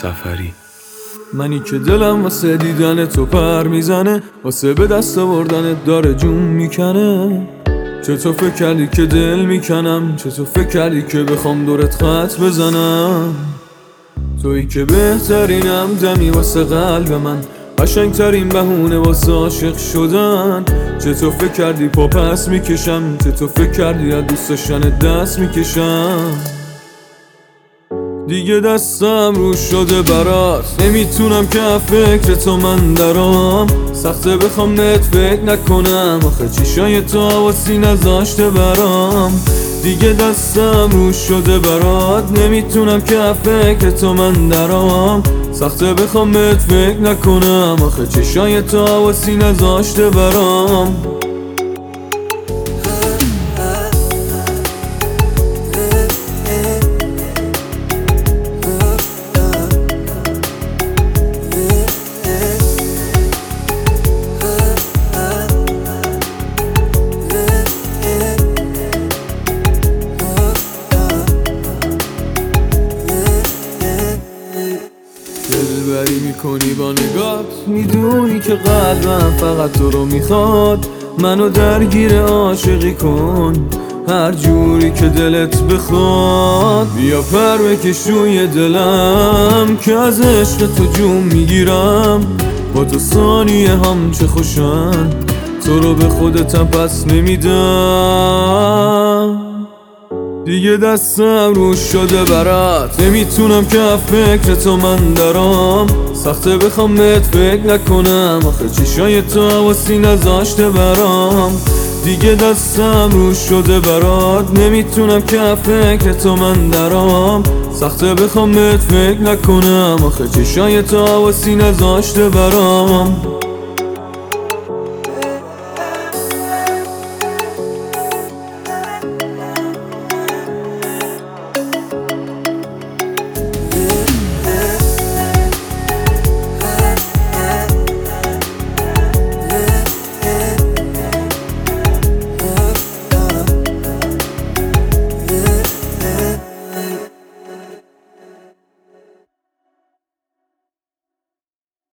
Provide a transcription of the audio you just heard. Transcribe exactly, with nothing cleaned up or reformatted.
سفری. منی که دلم واسه دیدن تو پر میزنه، واسه به دست آوردنت داره جون میکنه. چطور فکر کردی که دل میکنم؟ چطور فکر کردی که بخوام دورت خط بزنم؟ تویی که بهترینم دمی واسه قلب من، قشنگترین بهونه واسه عاشق شدن. چطور فکر کردی پا پس میکشم؟ چطور فکر کردی از دوست داشتن دست میکشم؟ دیگه دستم رو شده برات، نمیتونم که فکر تو من درام. سخته بخوام نت فکر نکنم، آخه چیشای تو حواسی نذاشته برام. دیگه دستم رو شده برات، نمیتونم که فکر تو من درام. سخته بخوام نت فکر نکنم، آخه چیشای تو حواسی نذاشته برام. دلبری میکنی با نگات، میدونی که قلبم فقط تو رو میخواد. منو درگیر عاشقی کن هر جوری که دلت بخواد. بیا پر بکش روی دلم که از عشق تو جون میگیرم. با تو ثانیه هم چه خوشم، تو رو به خودتم پس نمیدم. دیگه دستم روش شده برات، نمیتونم که فکر تو من درام. سخته بخوام نت فکر نکنم، آخه چیشای تو حواسی نذاشته برام. دیگه دستم روش شده برات، نمیتونم که فکر تو من درام. سخته بخوام نت فکر نکنم، آخه چیشای تو حواسی نذاشته برام.